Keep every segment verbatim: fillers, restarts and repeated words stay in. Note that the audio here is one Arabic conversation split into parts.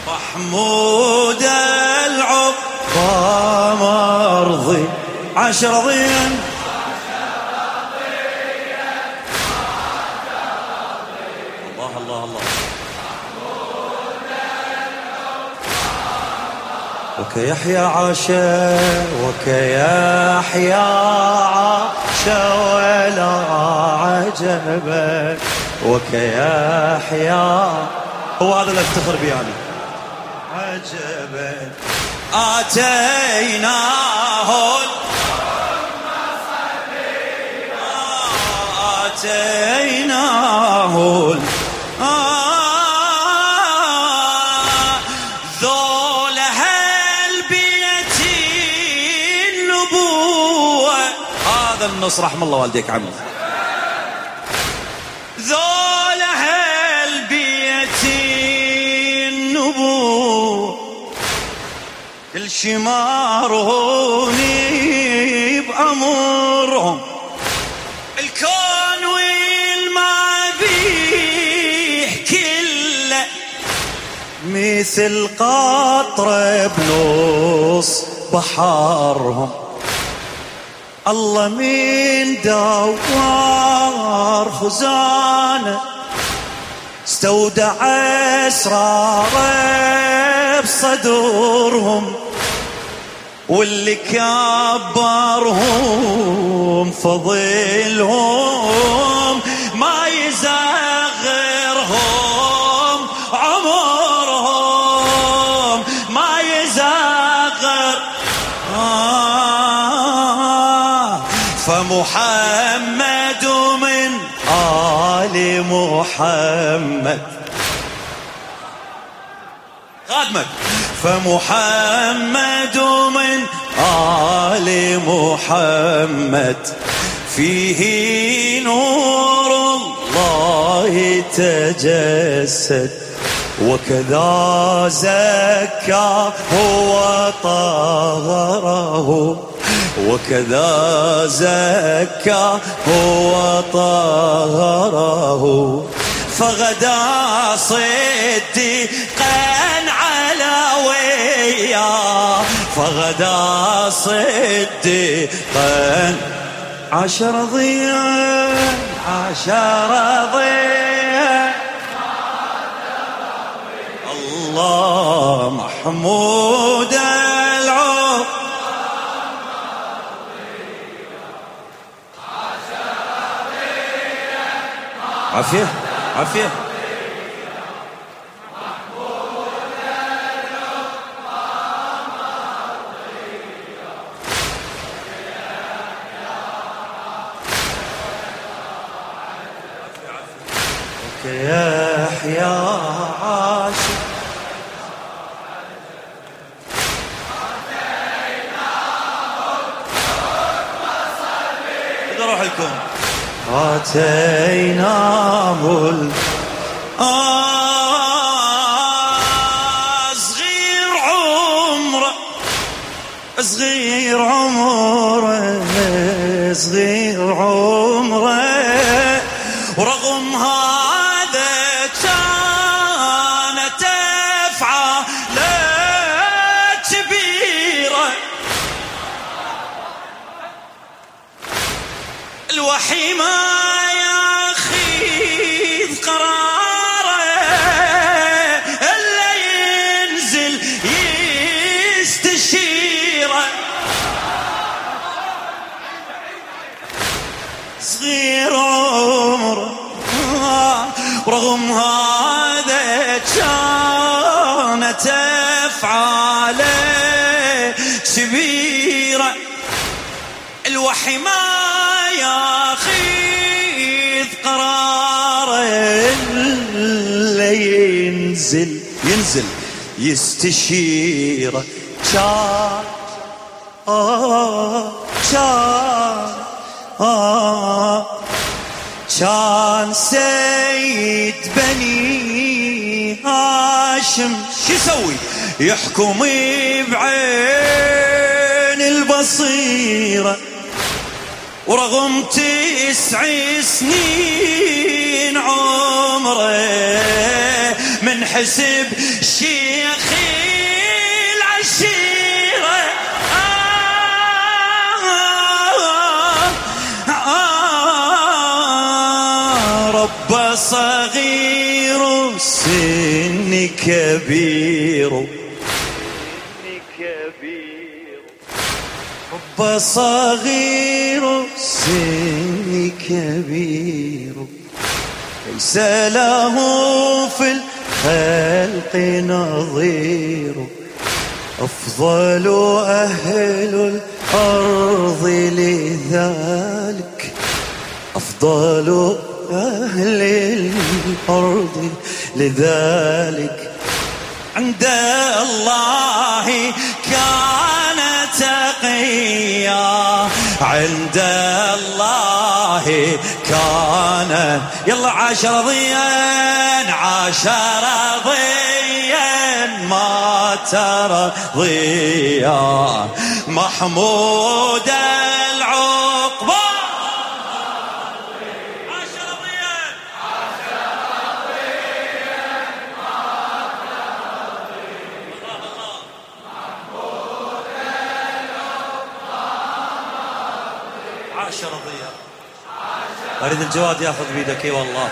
محمود العقبة مرضي عشر ضيا الله الله الله وكيحيى عاشا وكيحيى عاشا ولا عجبا وكيحيى هو هذا اللي افتخر بيه يعني عجبا آتيناه آتيناه ذول هالبيت النبوة هذا النص رحم الله والديك عمي ذول هالبيت النبوة كل شي ماروني بأمرهم الكون والما بيه كله مثل قطرة بنص بحرهم الله من دوار خزانة استودع أسرار بصدورهم واللي كبرهم فضلهم ما يزغرهم عمرهم ما يزغر آه فمحمد من آل محمد خادمك فمحمد من آل محمد فيه نور الله تجسد وكذا زكاه وطهره وكذا زكاه وطهره فغدا صديقا علويا فغدا صديقا عشر ضياء عشر ضياء الله محمود العقبة عافية عافية يحيى عاشق إذا روح لكم آتيناه آه صغير عمره صغير عمره صغير عمره ورغم هذا كانت أفعاله كبيرة الوحي ما ياخذ قراره إلا ينزل يستشيره صغير عمره ورغم هذا كانت أفعاله كبيرة الوحي ما ياخذ قراره إلا ينزل ينزل يستشيره كان آه كان آه كان سيد بني هاشم شو يسوي يحكم بعين البصيرة ورغم تسع سنين عمره من حسب شيخ العشيرة آه آه رب صغير سن كبير رب صغير سن كبير ليس له في الخلق نظير أفضل أهل الأرض لذلك أفضل أهل الأرض لذلك عند الله كان تقيا عند الله كان يلا عاش رضيا عاش رضيا ما ترضيا محمود العقبى عاش رضيا عاش رضيا ما ترضيا محمود العقبى عاش رضيا أريد الجواد ياخذ بيدك اي والله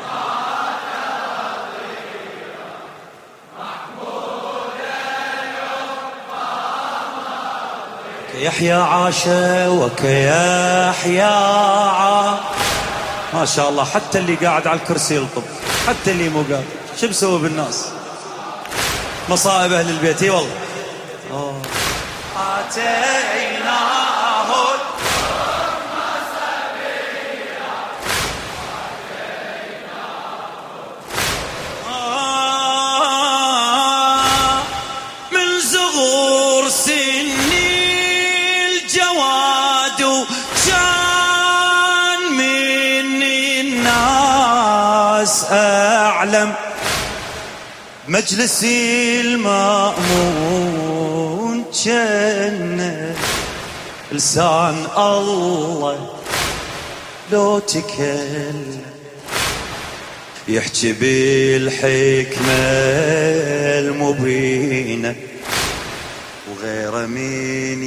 يحيى عاش وكيحيى عاش ما شاء الله حتى اللي قاعد على الكرسي يلطب حتى اللي مو قاعد شو بسوي بالناس مصائب أهل البيت اي والله آتيناه أعلم مجلسي المأمون جنة لسان الله لو تكلم يحكي بالحكمة المبينة وغير مين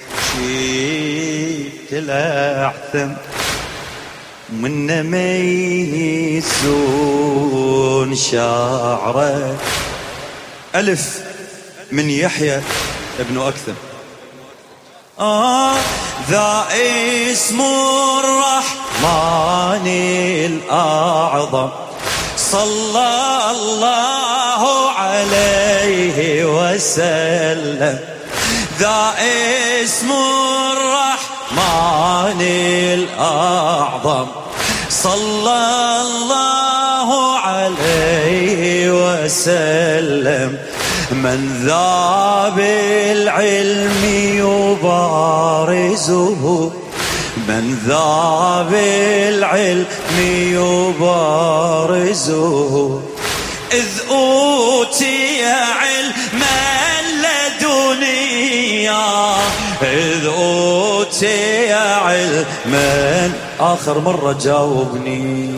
يحكي الأحثم من ميسون شعره ألف من يحيى ابن أكثم آه ذا اسم الرحمن الأعظم صلى الله عليه وسلم ذا اسم الرحمن الأعظم صلى الله عليه وسلم من ذا بالعلم يبارزه من ذا بالعلم يبارزه إذ أوتي علما لدنيا إذ أوتي علما آخر مرة جاوبني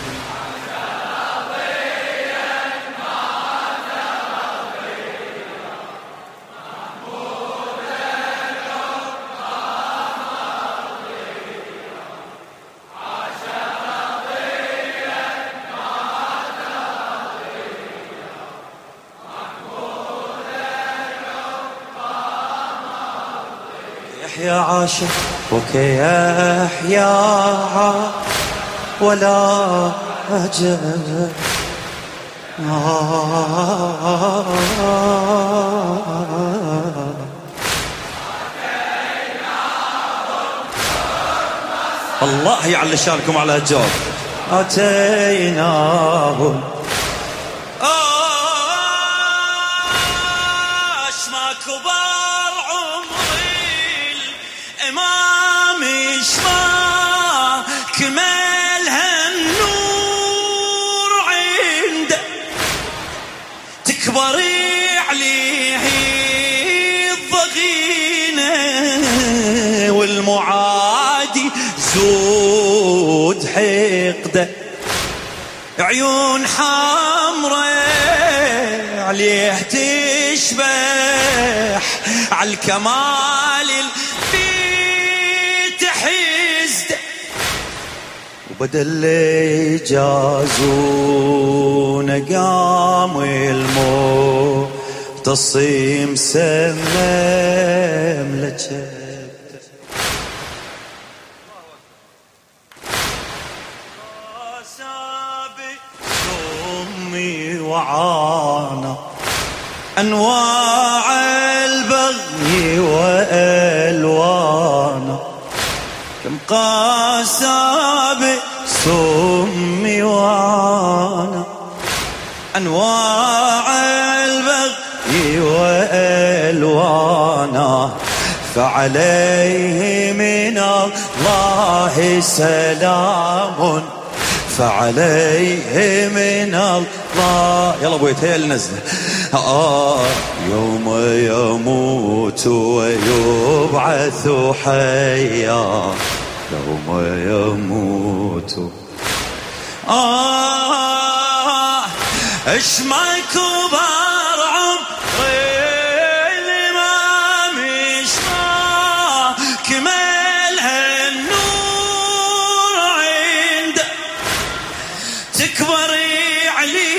يحيى عاشق وكيحيى ولا أجل الله يعلى شانكم على الجواب أتيناهم أشما كبار عمري الإمام إشما كمال هالنور عنده تكبري عليه الضغينة والمعادي زود حقده عيون حمراء عليه تشبح عالكمال اللي تحزد، وبدل يجازون قام المعتصم سمم لجبته. وعانا أنواع البغي وألوانا، كم قاسى بسمي وعانا أنواع البغي وألوانا، فعليه من الله سلام، فعليه من الله. يلا ابوي تهيأ نزله. آه يوم يموت ويبعث حيا، يوم يموت. آه اش ما كبر عمري الإمام اش ما كمل هالنور عنده، تكبر علي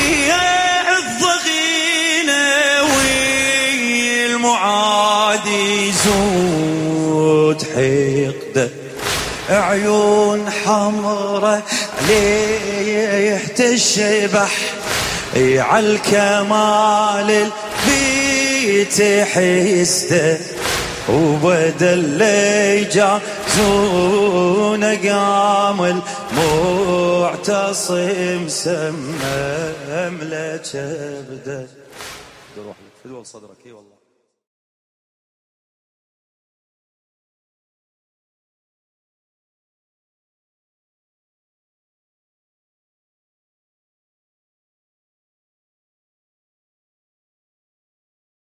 الضغينة والمعادي زود حقده، عيون حمرة عليه تشبح عالكمال البيت حسده، وبدل يجازون قام المعتصم سمم لجبده. روح لك فدوى صدرك. اي والله.